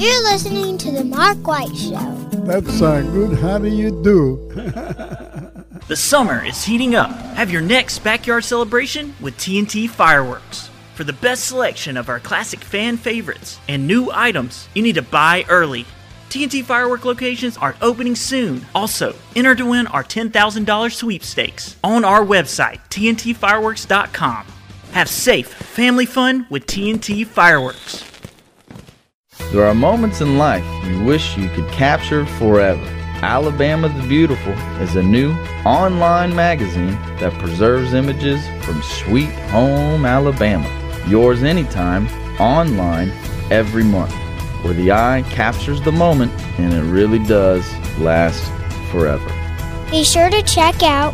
You're listening to The Mark White Show. That's good. How do you do? The summer is heating up. Have your next backyard celebration with TNT Fireworks. For the best selection of our classic fan favorites and new items, you need to buy early. TNT Firework locations are opening soon. Also, enter to win our $10,000 sweepstakes on our website, tntfireworks.com. Have safe family fun with TNT Fireworks. There are moments in life you wish you could capture forever. Alabama the Beautiful is a new online magazine that preserves images from sweet home Alabama. Yours anytime, online, every month, where the eye captures the moment and it really does last forever. Be sure to check out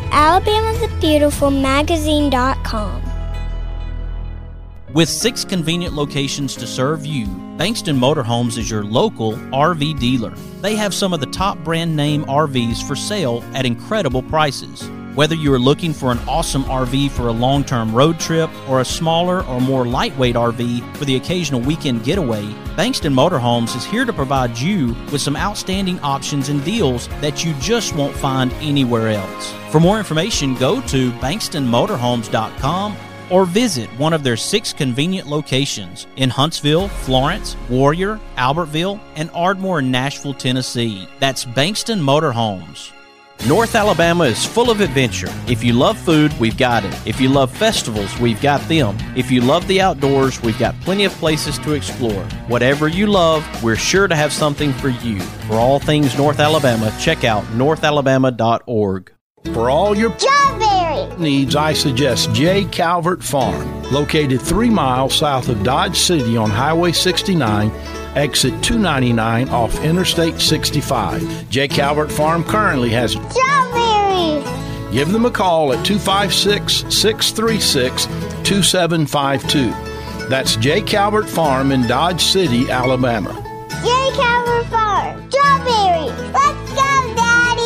alabamathebeautifulmagazine.com. With 6 convenient locations to serve you, Bankston Motorhomes is your local RV dealer. They have some of the top brand name RVs for sale at incredible prices. Whether you are looking for an awesome RV for a long-term road trip or a smaller or more lightweight RV for the occasional weekend getaway, Bankston Motorhomes is here to provide you with some outstanding options and deals that you just won't find anywhere else. For more information, go to bankstonmotorhomes.com or visit one of their 6 convenient locations in Huntsville, Florence, Warrior, Albertville, and Ardmore, Nashville, Tennessee. That's Bankston Motorhomes. North Alabama is full of adventure. If you love food, we've got it. If you love festivals, we've got them. If you love the outdoors, we've got plenty of places to explore. Whatever you love, we're sure to have something for you. For all things North Alabama, check out northalabama.org. For all your Strawberry needs, I suggest J. Calvert Farm, located 3 miles south of Dodge City on Highway 69, exit 299 off Interstate 65. J. Calvert Farm currently has strawberries. Give them a call at 256-636-2752. That's J. Calvert Farm in Dodge City, Alabama. J. Calvert Farm. Strawberries. Let's go, Daddy.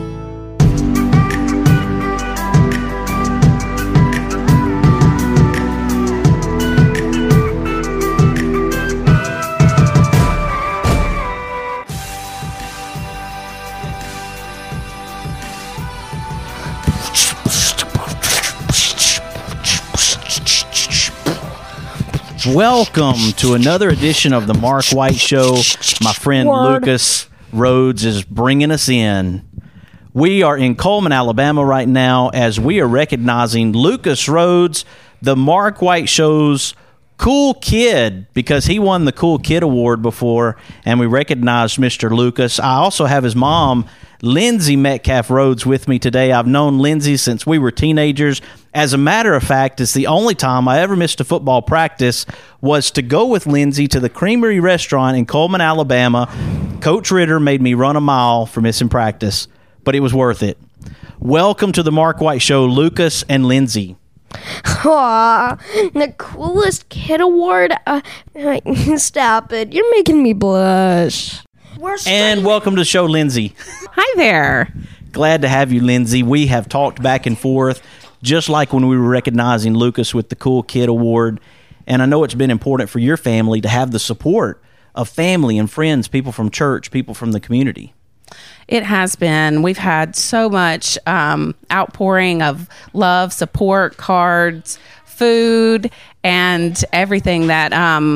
Welcome to another edition of the Mark White Show. My friend Lucas Rhodes is bringing us in. We are in Coleman, Alabama right now as we are recognizing Lucas Rhodes, the Mark White Show's cool kid, because he won the Cool Kid Award before, and we recognized Mr. Lucas. I also have his mom, Lindsay Metcalf Rhodes, with me today. I've known Lindsay since we were teenagers. As a matter of fact, it's the only time I ever missed a football practice was to go with Lindsay to the Creamery Restaurant in Coleman, Alabama. Coach Ritter made me run a mile for missing practice, but it was worth it. Welcome to the Mark White Show, Lucas and Lindsay. Aw, the coolest kid award? Stop it. You're making me blush. And welcome to the show, Lindsay. Hi there. Glad to have you, Lindsay. We have talked back and forth, just like when we were recognizing Lucas with the Cool Kid Award. And I know it's been important for your family to have the support of family and friends, people from church, people from the community. It has been. We've had so much outpouring of love, support, cards, food, and everything that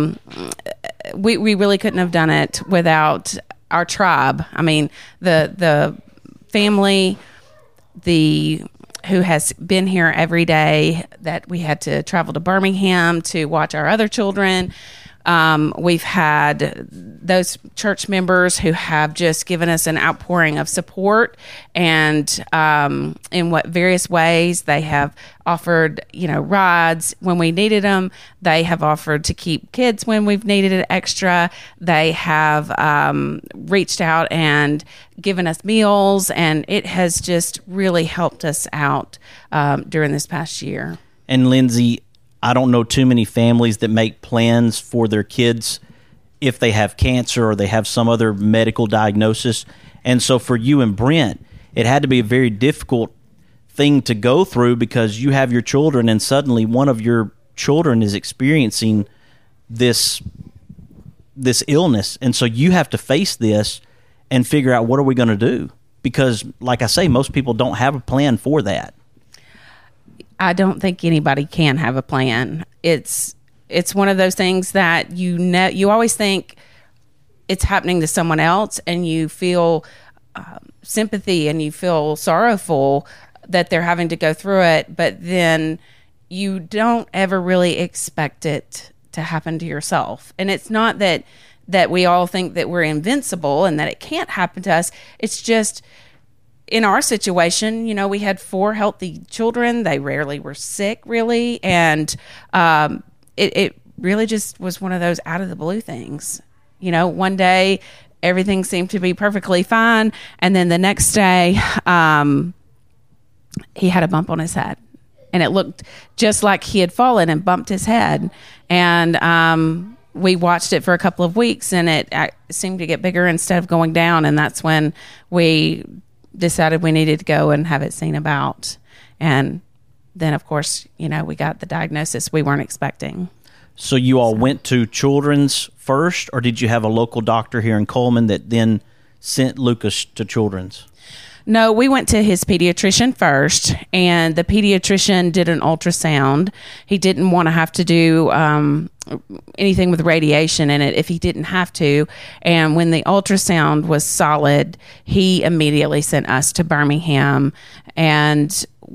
we really couldn't have done it without our tribe. I mean, the family, who has been here every day, that we had to travel to Birmingham to watch our other children. We've had those church members who have just given us an outpouring of support, and in what various ways they have offered, rides when we needed them. They have offered to keep kids when we've needed it extra. They have reached out and given us meals, and it has just really helped us out during this past year. And Lindsay, I don't know too many families that make plans for their kids if they have cancer or they have some other medical diagnosis. And so for you and Brent, it had to be a very difficult thing to go through because you have your children and suddenly one of your children is experiencing this this illness, and so you have to face this and figure out what are we going to do, because like I say, most people don't have a plan for that. I don't think anybody can have a plan. It's one of those things that you always think it's happening to someone else, and you feel sympathy and you feel sorrowful that they're having to go through it, but then you don't ever really expect it to happen to yourself. And it's not that we all think that we're invincible and that it can't happen to us. It's just, in our situation, we had 4 healthy children. They rarely were sick, really. And it really just was one of those out of the blue things. One day everything seemed to be perfectly fine, and then the next day he had a bump on his head, and it looked just like he had fallen and bumped his head. And we watched it for a couple of weeks, and it seemed to get bigger instead of going down, and that's when we decided we needed to go and have it seen about. And then, of course, we got the diagnosis we weren't expecting. So you all went to Children's first, or did you have a local doctor here in Coleman that then sent Lucas to Children's? No, we went to his pediatrician first, and the pediatrician did an ultrasound. He didn't want to have to do anything with radiation in it if he didn't have to. And when the ultrasound was solid, he immediately sent us to Birmingham. And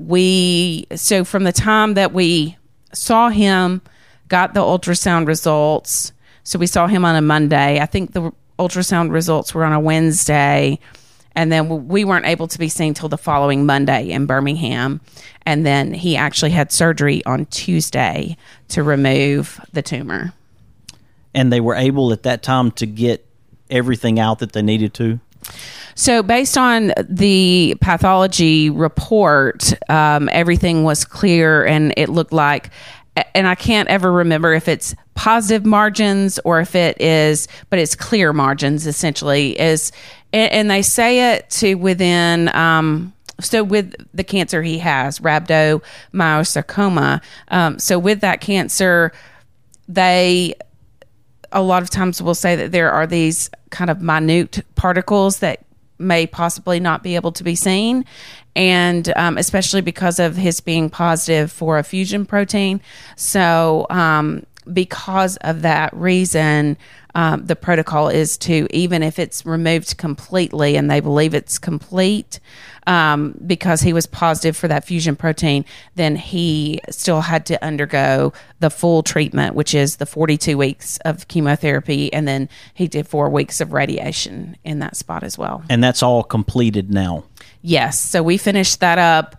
so from the time that we saw him, got the ultrasound results, so we saw him on a Monday. I think the ultrasound results were on a Wednesday. And then we weren't able to be seen till the following Monday in Birmingham. And then he actually had surgery on Tuesday to remove the tumor. And they were able at that time to get everything out that they needed to? So based on the pathology report, everything was clear, and it looked like, and I can't ever remember if it's positive margins or if it is, but it's clear margins essentially. And they say it to within, so with the cancer he has, rhabdomyosarcoma. So with that cancer, they a lot of times will say that there are these kind of minute particles that may possibly not be able to be seen. And especially because of his being positive for a fusion protein. So because of that reason, the protocol is to, even if it's removed completely, and they believe it's complete, because he was positive for that fusion protein, then he still had to undergo the full treatment, which is the 42 weeks of chemotherapy, and then he did 4 weeks of radiation in that spot as well. And that's all completed now? Yes. So we finished that up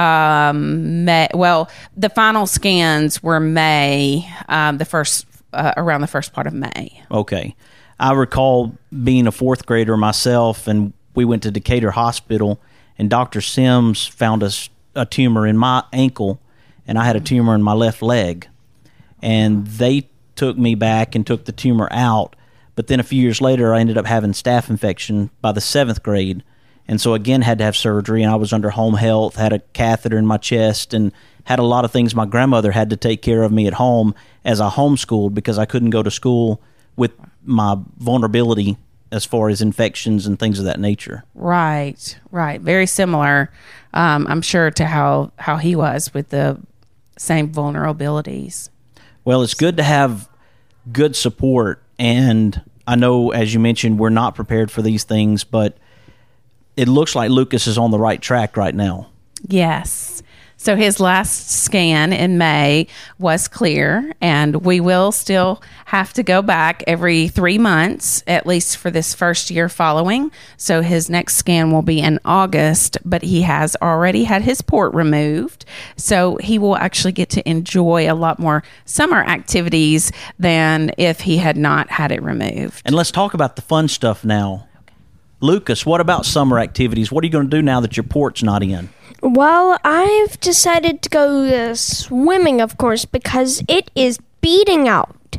May. Well, the final scans were May, around the first part of May. Okay. I recall being a 4th grader myself, and we went to Decatur Hospital, and Dr. Sims found a tumor in my ankle, and I had a tumor in my left leg. And they took me back and took the tumor out. But then a few years later, I ended up having staph infection by the 7th grade. And so again, had to have surgery, and I was under home health, had a catheter in my chest, and had a lot of things my grandmother had to take care of me at home as I homeschooled, because I couldn't go to school with my vulnerability as far as infections and things of that nature. Right. Very similar, I'm sure, to how he was with the same vulnerabilities. Well, it's good to have good support, and I know, as you mentioned, we're not prepared for these things, but it looks like Lucas is on the right track right now. Yes. So his last scan in May was clear, and we will still have to go back every 3 months, at least for this first year following. So his next scan will be in August, but he has already had his port removed. So he will actually get to enjoy a lot more summer activities than if he had not had it removed. And let's talk about the fun stuff now. Lucas, what about summer activities? What are you going to do now that your port's not in? Well, I've decided to go swimming, of course, because it is beating out.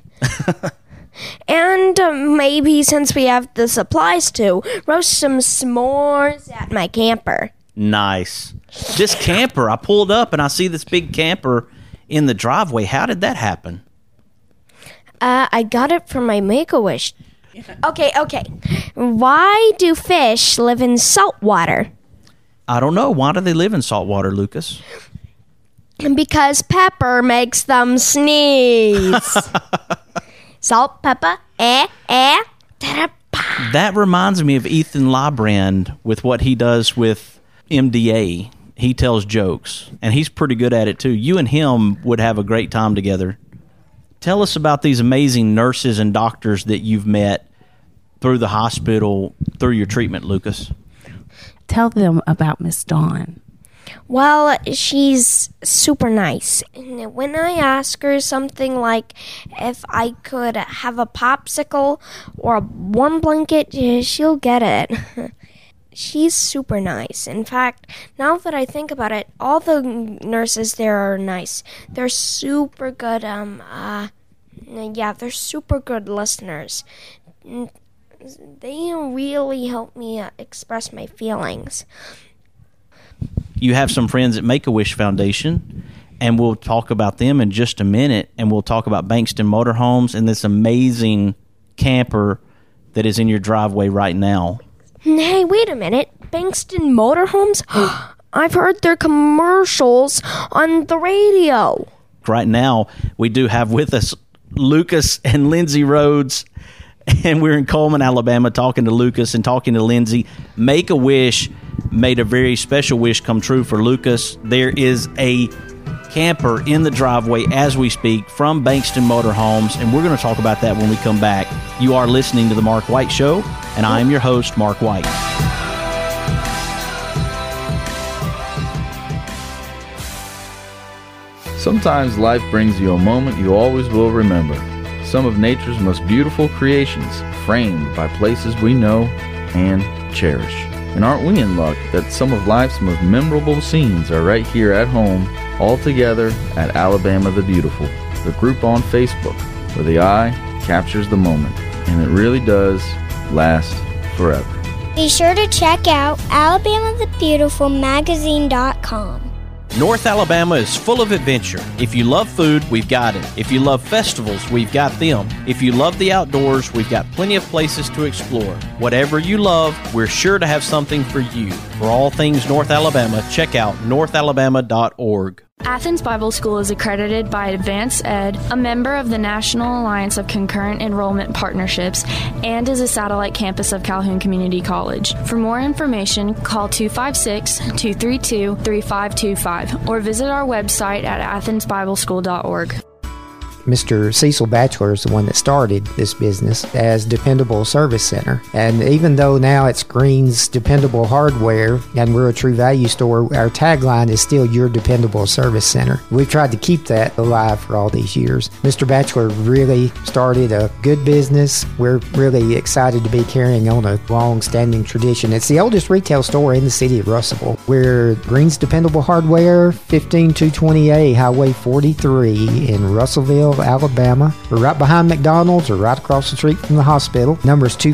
And maybe, since we have the supplies to, roast some s'mores at my camper. Nice. This camper, I pulled up and I see this big camper in the driveway. How did that happen? I got it from my Make-A-Wish. Okay. Why do fish live in salt water? I don't know. Why do they live in salt water, Lucas? Because pepper makes them sneeze. Salt, pepper, da-da-ba. That reminds me of Ethan Labrand with what he does with MDA. He tells jokes, and he's pretty good at it, too. You and him would have a great time together. Tell us about these amazing nurses and doctors that you've met through the hospital, through your treatment, Lucas. Tell them about Miss Dawn. Well, she's super nice. And when I ask her something like if I could have a popsicle or a warm blanket, she'll get it. She's super nice. In fact, now that I think about it, all the nurses there are nice. They're super good, they're super good listeners. They really help me express my feelings. You have some friends at Make-A-Wish Foundation, and we'll talk about them in just a minute, and we'll talk about Bankston Motorhomes and this amazing camper that is in your driveway right now. Hey, wait a minute. Bankston Motorhomes? I've heard their commercials on the radio. Right now, we do have with us Lucas and Lindsay Rhodes, and we're in Coleman, Alabama, talking to Lucas and talking to Lindsay. Make-A-Wish made a very special wish come true for Lucas. There is a camper in the driveway as we speak from Bankston Motorhomes, and we're going to talk about that when we come back. You are listening to The Mark White Show, and I am your host, Mark White. Sometimes life brings you a moment you always will remember. Some of nature's most beautiful creations, framed by places we know and cherish. And aren't we in luck that some of life's most memorable scenes are right here at home, all together at Alabama the Beautiful, the group on Facebook, where the eye captures the moment, and it really does last forever. Be sure to check out alabamathebeautifulmagazine.com. North Alabama is full of adventure. If you love food, we've got it. If you love festivals, we've got them. If you love the outdoors, we've got plenty of places to explore. Whatever you love, we're sure to have something for you. For all things North Alabama, check out northalabama.org. Athens Bible School is accredited by Advance Ed, a member of the National Alliance of Concurrent Enrollment Partnerships, and is a satellite campus of Calhoun Community College. For more information, call 256-232-3525 or visit our website at athensbibleschool.org. Mr. Cecil Batchelor is the one that started this business as Dependable Service Center. And even though now it's Green's Dependable Hardware and we're a True Value store, our tagline is still Your Dependable Service Center. We've tried to keep that alive for all these years. Mr. Batchelor really started a good business. We're really excited to be carrying on a long-standing tradition. It's the oldest retail store in the city of Russellville. We're Green's Dependable Hardware, 15220A Highway 43 in Russellville, Alabama. We're right behind McDonald's or right across the street from the hospital. Number is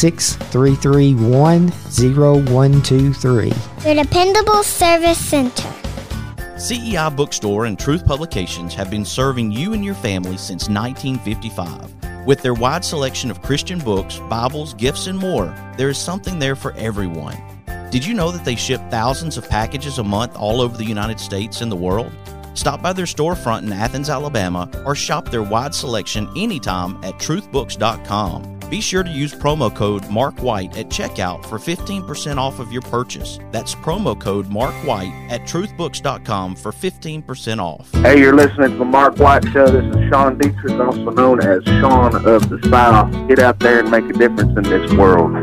256-331-0123. Your Dependable Service Center. CEI Bookstore and Truth Publications have been serving you and your family since 1955. With their wide selection of Christian books, Bibles, gifts, and more, there is something there for everyone. Did you know that they ship thousands of packages a month all over the United States and the world? Stop by their storefront in Athens, Alabama, or shop their wide selection anytime at truthbooks.com. Be sure to use promo code MarkWhite at checkout for 15% off of your purchase. That's promo code MarkWhite at truthbooks.com for 15% off. Hey, you're listening to the Mark White Show. This is Sean Dietrich, also known as Sean of the South. Get out there and make a difference in this world.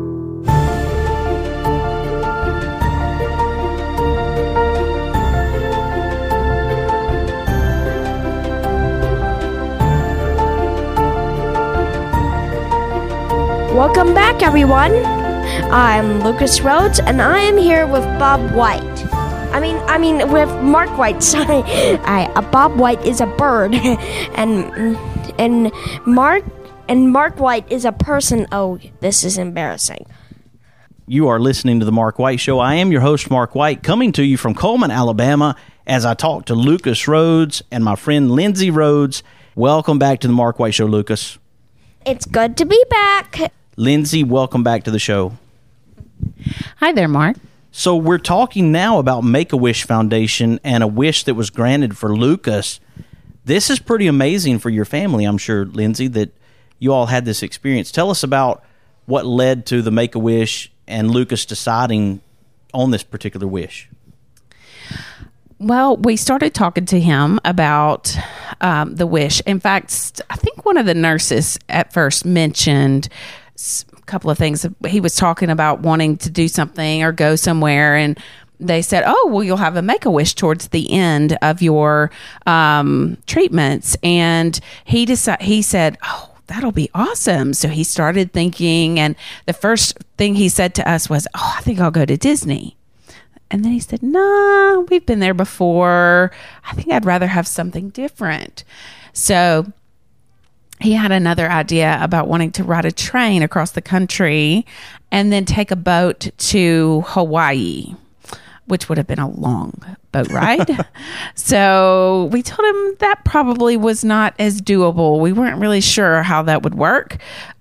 Welcome back, everyone. I'm Lucas Rhodes, and I am here with Bob White. I mean, with Mark White. Sorry, Bob White is a bird, and Mark White is a person. Oh, this is embarrassing. You are listening to The Mark White Show. I am your host, Mark White, coming to you from Coleman, Alabama, as I talk to Lucas Rhodes and my friend Lindsay Rhodes. Welcome back to the Mark White Show, Lucas. It's good to be back. Lindsay, welcome back to the show. Hi there, Mark. So we're talking now about Make-A-Wish Foundation and a wish that was granted for Lucas. This is pretty amazing for your family, I'm sure, Lindsay, that you all had this experience. Tell us about what led to the Make-A-Wish and Lucas deciding on this particular wish. Well, we started talking to him about the wish. In fact, I think one of the nurses at first mentioned a couple of things. He was talking about wanting to do something or go somewhere, and they said, oh, well, you'll have a Make-A-Wish towards the end of your treatments. And he said, oh, that'll be awesome. So he started thinking, and the first thing he said to us was, oh, I think I'll go to Disney. And then he said, nah, we've been there before. I think I'd rather have something different. So he had another idea about wanting to ride a train across the country and then take a boat to Hawaii, which would have been a long boat ride. So we told him that probably was not as doable. We weren't really sure how that would work.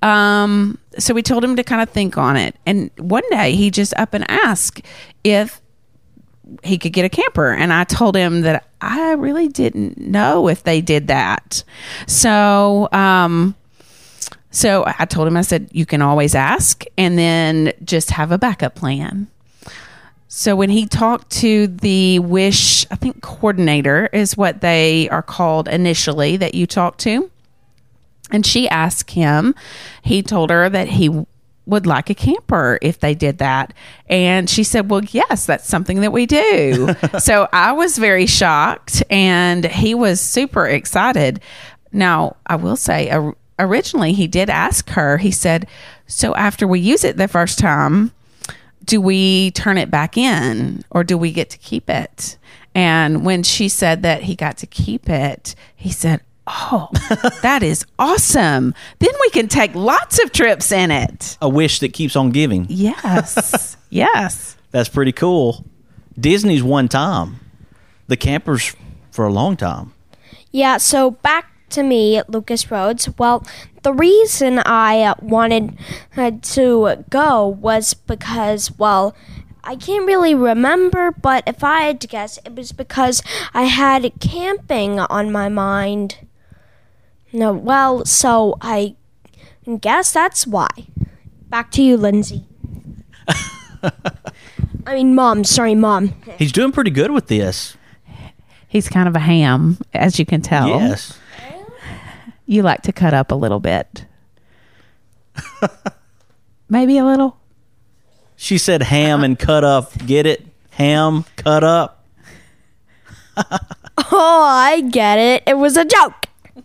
So we told him to kind of think on it. And one day he just up and asked if he could get a camper. And I told him that I really didn't know if they did that. So I told him, I said, you can always ask and then just have a backup plan. So when he talked to the Wish, I think coordinator is what they are called initially that you talk to. And she asked him, he told her that he would like a camper if they did that. And she said, well, yes, that's something that we do. So I was very shocked and he was super excited. Now, I will say, originally he did ask her, he said, so after we use it the first time, do we turn it back in or do we get to keep it? And when she said that he got to keep it, he said, oh, that is awesome. Then we can take lots of trips in it. A wish that keeps on giving. Yes. Yes. That's pretty cool. Disney's one time. The camper's for a long time. Yeah, so back to me, Lucas Rhodes. Well, the reason I wanted to go was because, well, I can't really remember, but if I had to guess, it was because I had camping on my mind. No, well, so I guess that's why. Back to you, Lindsay. I mean, Mom. Sorry, Mom. He's doing pretty good with this. He's kind of a ham, as you can tell. Yes. You like to cut up a little bit. Maybe a little. She said ham and cut up. Get it? Ham, cut up. Oh, I get it. It was a joke.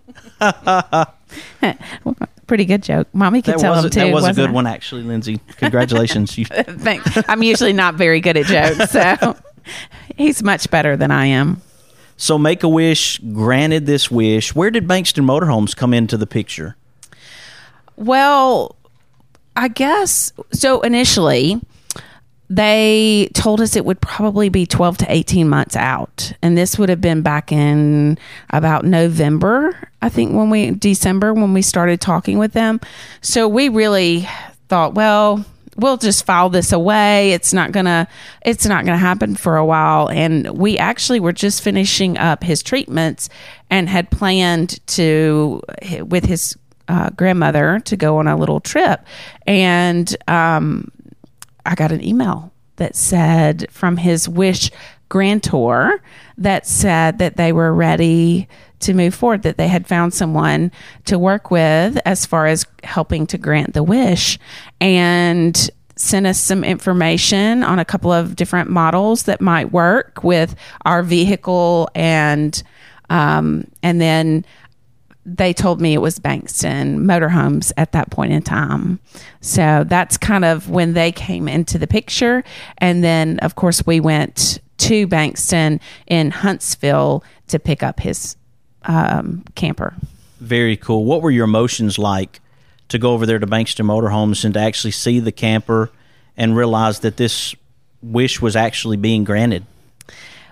Pretty good joke. Mommy could tell him too. That was a good one, actually, Lindsay. Congratulations. Thanks. I'm usually not very good at jokes, so he's much better than I am. So Make-A-Wish granted this wish. Where did Bankston Motorhomes come into the picture? Well, I guess so. Initially, they told us it would probably be 12 to 18 months out. And this would have been back in about November, I think, December, when we started talking with them. So we really thought, well, we'll just file this away. It's not gonna happen for a while. And we actually were just finishing up his treatments and had planned to, with his grandmother, to go on a little trip. And I got an email that said from his Wish grantor that said that they were ready to move forward, that they had found someone to work with as far as helping to grant the wish, and sent us some information on a couple of different models that might work with our vehicle. And then they told me it was Bankston Motorhomes at that point in time. So that's kind of when they came into the picture. And then, of course, we went to Bankston in Huntsville to pick up his camper. Very cool. What were your emotions like to go over there to Bankston Motorhomes and to actually see the camper and realize that this wish was actually being granted?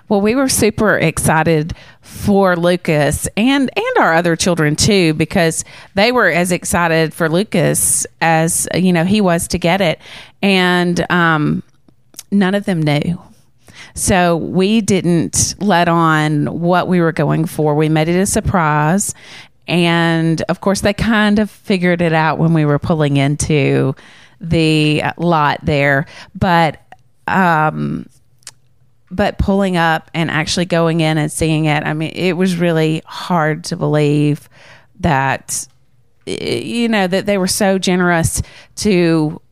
Well, we were super excited for Lucas and our other children too, because they were as excited for Lucas as, he was to get it. And none of them knew. So we didn't let on what we were going for. We made it a surprise. And of course, they kind of figured it out when we were pulling into the lot there. But pulling up and actually going in and seeing it, I mean, it was really hard to believe that, that they were so generous to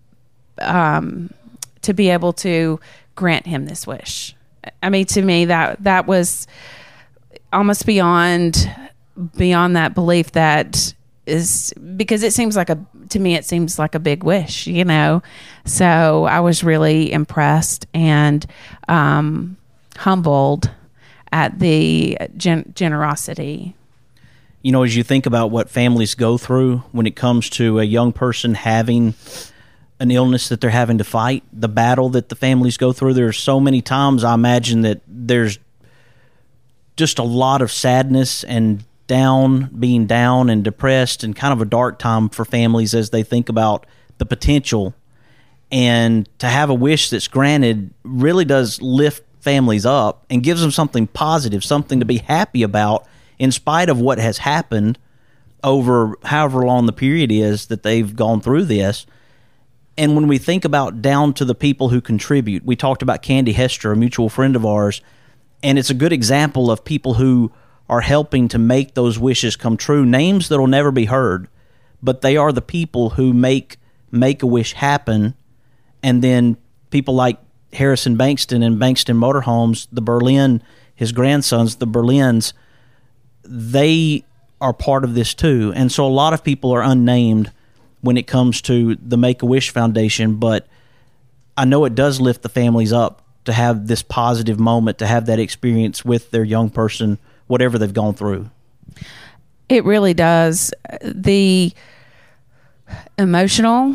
be able to grant him this wish. I mean, to me, that was almost beyond that belief. That is because it seems like it seems like a big wish, So I was really impressed and humbled at the generosity. As you think about what families go through when it comes to a young person having an illness that they're having to fight, the battle that the families go through, there's so many times I imagine that there's just a lot of sadness and being down and depressed, and kind of a dark time for families as they think about the potential. And to have a wish that's granted really does lift families up and gives them something positive, something to be happy about in spite of what has happened over however long the period is that they've gone through this. And when we think about down to the people who contribute, we talked about Candy Hester, a mutual friend of ours, and it's a good example of people who are helping to make those wishes come true. Names that'll never be heard, but they are the people who make Make-A-Wish happen. And then people like Harrison Bankston and Bankston Motorhomes, the Berlin, his grandsons, the Berlins, they are part of this too. And so a lot of people are unnamed when it comes to the Make-A-Wish Foundation, but I know it does lift the families up to have this positive moment, to have that experience with their young person, whatever they've gone through. It really does. The emotional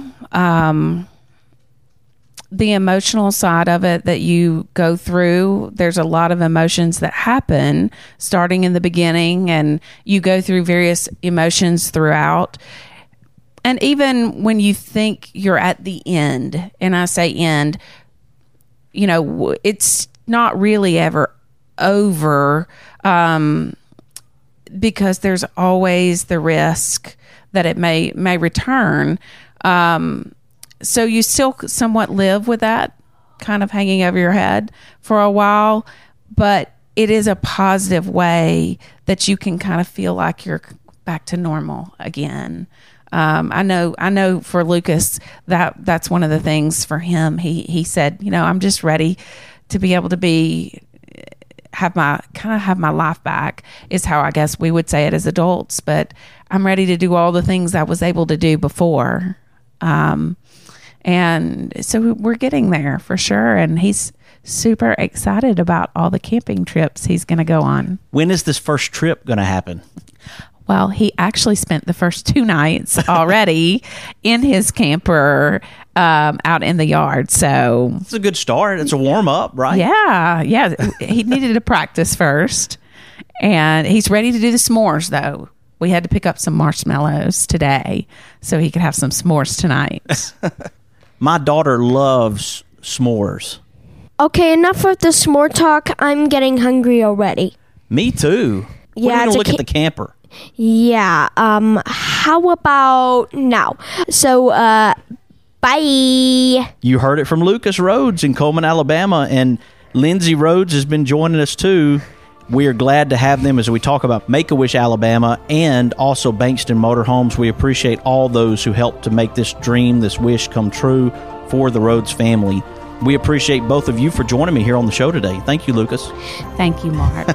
side of it that you go through, there's a lot of emotions that happen starting in the beginning, and you go through various emotions throughout. And even when you think you're at the end, and I say end, it's not really ever over, because there's always the risk that it may return. So you still somewhat live with that kind of hanging over your head for a while, but it is a positive way that you can kind of feel like you're back to normal again. I know for Lucas that's one of the things for him. He said, I'm just ready to be able to have my life back, is how I guess we would say it as adults, but I'm ready to do all the things I was able to do before. And so we're getting there for sure. And he's super excited about all the camping trips he's going to go on. When is this first trip going to happen? Well, he actually spent the first 2 nights already in his camper out in the yard. So it's a good start. It's a warm up, right? Yeah. He needed to practice first. And he's ready to do the s'mores, though. We had to pick up some marshmallows today so he could have some s'mores tonight. My daughter loves s'mores. Okay, enough of the s'more talk. I'm getting hungry already. Me too. When are we going to look at the camper? Yeah. How about now? So, bye. You heard it from Lucas Rhodes in Coleman, Alabama, and Lindsay Rhodes has been joining us too. We are glad to have them as we talk about Make-A-Wish Alabama and also Bankston Motorhomes. We appreciate all those who helped to make this dream, this wish come true for the Rhodes family. We appreciate both of you for joining me here on the show today. Thank you, Lucas. Thank you, Mark.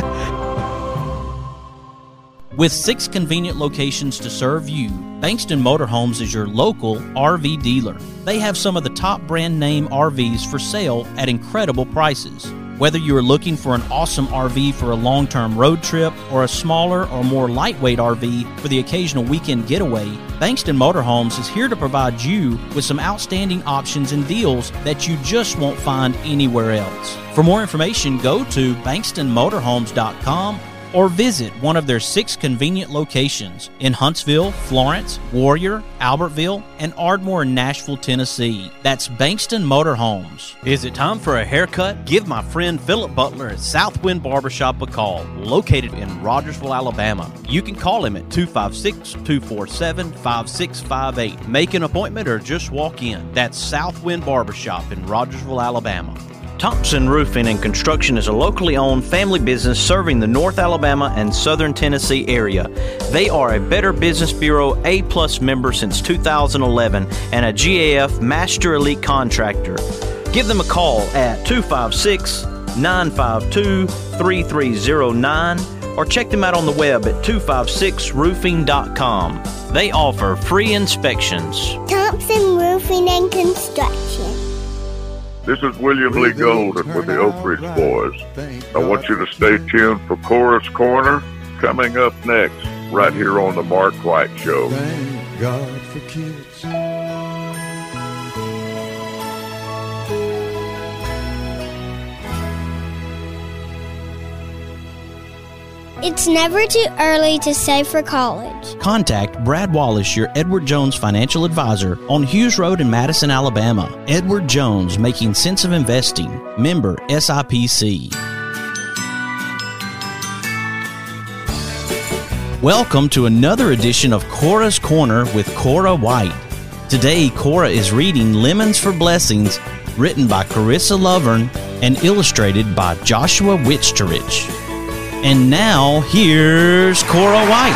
With 6 convenient locations to serve you, Bankston Motorhomes is your local RV dealer. They have some of the top brand name RVs for sale at incredible prices. Whether you are looking for an awesome RV for a long-term road trip or a smaller or more lightweight RV for the occasional weekend getaway, Bankston Motorhomes is here to provide you with some outstanding options and deals that you just won't find anywhere else. For more information, go to bankstonmotorhomes.com or visit one of their 6 convenient locations in Huntsville, Florence, Warrior, Albertville, and Ardmore in Nashville, Tennessee. That's Bankston Motorhomes. Is it time for a haircut? Give my friend Philip Butler at Southwind Barbershop a call, located in Rogersville, Alabama. You can call him at 256-247-5658. Make an appointment or just walk in. That's Southwind Barbershop in Rogersville, Alabama. Thompson Roofing and Construction is a locally owned family business serving the North Alabama and Southern Tennessee area. They are a Better Business Bureau A+ member since 2011 and a GAF Master Elite Contractor. Give them a call at 256-952-3309 or check them out on the web at 256roofing.com. They offer free inspections. Thompson Roofing and Construction. This is William Lee Golden with the Oak Ridge Boys. I want you to stay tuned for Chorus Corner coming up next, right here on the Mark White Show. Thank God for kids. It's never too early to save for college. Contact Brad Wallace, your Edward Jones financial advisor, on Hughes Road in Madison, Alabama. Edward Jones, making sense of investing. Member SIPC. Welcome to another edition of Cora's Corner with Cora White. Today, Cora is reading Lemons for Blessings, written by Carissa Lovern and illustrated by Joshua Wichterich. And now, here's Cora White.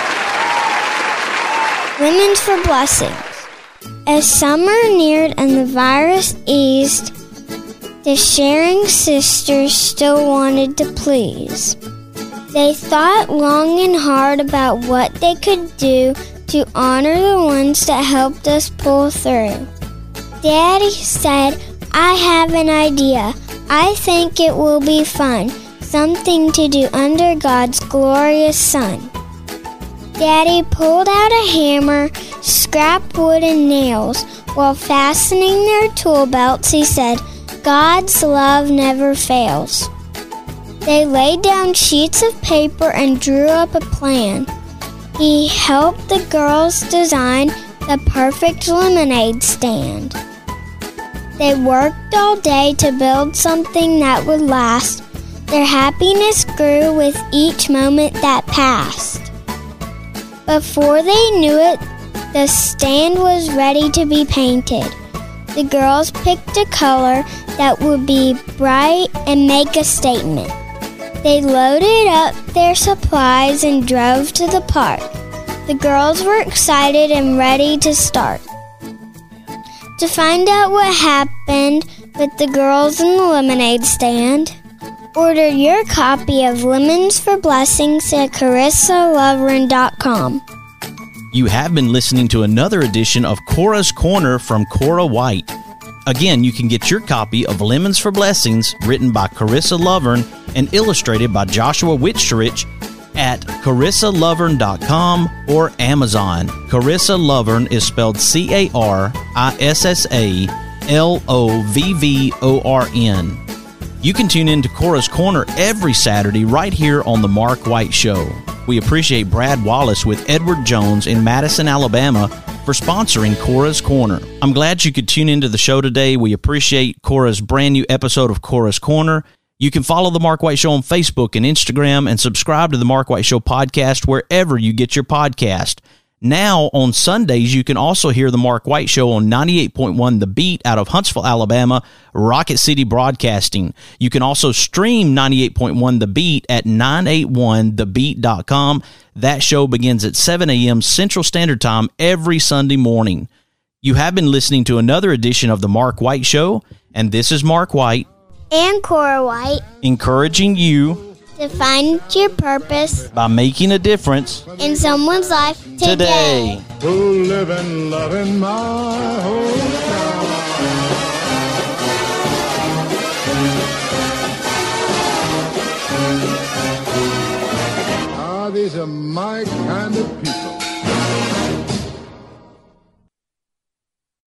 Lemons for Blessings. As summer neared and the virus eased, the sharing sisters still wanted to please. They thought long and hard about what they could do to honor the ones that helped us pull through. Daddy said, "I have an idea. I think it will be fun. Something to do under God's glorious sun." Daddy pulled out a hammer, scrap wood and nails. While fastening their tool belts, he said, "God's love never fails." They laid down sheets of paper and drew up a plan. He helped the girls design the perfect lemonade stand. They worked all day to build something that would last. Their happiness grew with each moment that passed. Before they knew it, the stand was ready to be painted. The girls picked a color that would be bright and make a statement. They loaded up their supplies and drove to the park. The girls were excited and ready to start. To find out what happened with the girls in the lemonade stand, order your copy of Lemons for Blessings at CarissaLovren.com. You have been listening to another edition of Cora's Corner from Cora White. Again, you can get your copy of Lemons for Blessings, written by Carissa Lovern and illustrated by Joshua Wichterich, at CarissaLovern.com or Amazon. Carissa Lovern is spelled CarissaLovvorn. You can tune in to Cora's Corner every Saturday right here on The Mark White Show. We appreciate Brad Wallace with Edward Jones in Madison, Alabama for sponsoring Cora's Corner. I'm glad you could tune into the show today. We appreciate Cora's brand new episode of Cora's Corner. You can follow The Mark White Show on Facebook and Instagram and subscribe to The Mark White Show podcast wherever you get your podcast. Now, on Sundays, you can also hear The Mark White Show on 98.1 The Beat out of Huntsville, Alabama, Rocket City Broadcasting. You can also stream 98.1 The Beat at 981thebeat.com. That show begins at 7 a.m. Central Standard Time every Sunday morning. You have been listening to another edition of The Mark White Show, and this is Mark White and Cora White, encouraging you to find your purpose by making a difference in someone's life today. Who live and love in my hometown. are my kind of people.